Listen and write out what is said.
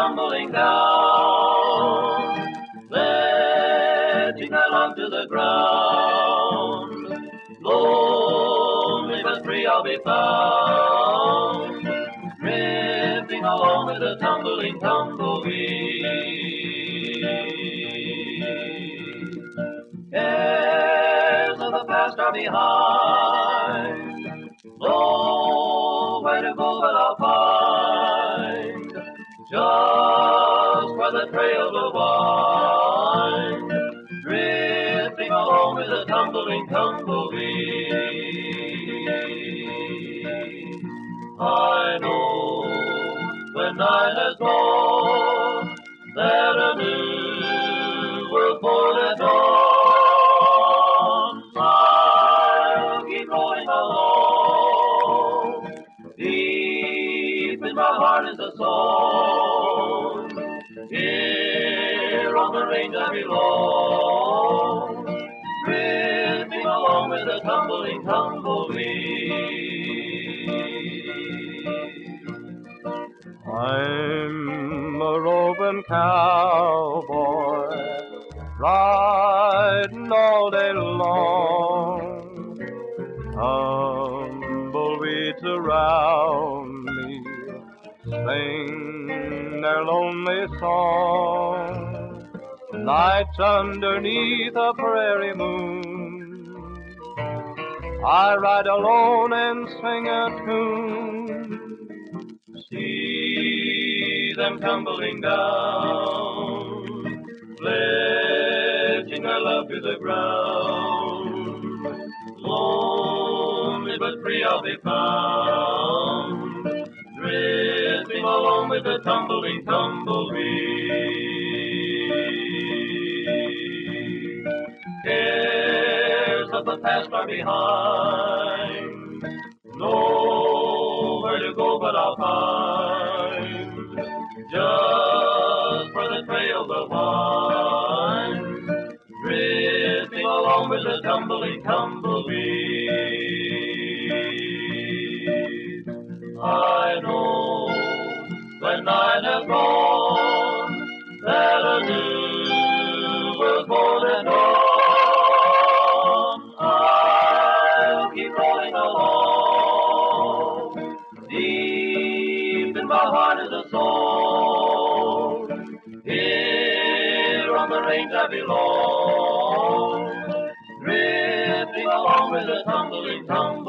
tumbling down, letting my love to the ground. Lonely but free I'll be found, drifting along with the tumbling tumbleweed. Cares of the past are behind, nowhere to go but I'll find just where the trails will wind, drifting along with the tumbling tumbleweed. I know when night has gone that a new world born at dawn. I'll keep rolling along. Deep in my heart is a song. Here on the range I belong, drifting along with the tumbling tumbleweed. I'm a roving cowboy, riding all day long. Tumbleweeds around me sing their lonely song. Nights underneath a prairie moon, I ride alone and sing a tune. See them tumbling down, pledging their love to the ground. Lonely but free I'll be found, drifting along with the tumbling tumbleweed. Cares of the past are behind, nowhere to go but I'll find just where the trail will wind, drifting along with the tumbling tumbleweed. I know when night has gone that a new world's born at dawn. I'll keep rolling along. Deep in my heart is a song. Here on the range I belong, drifting along with the tumbling tumbleweed.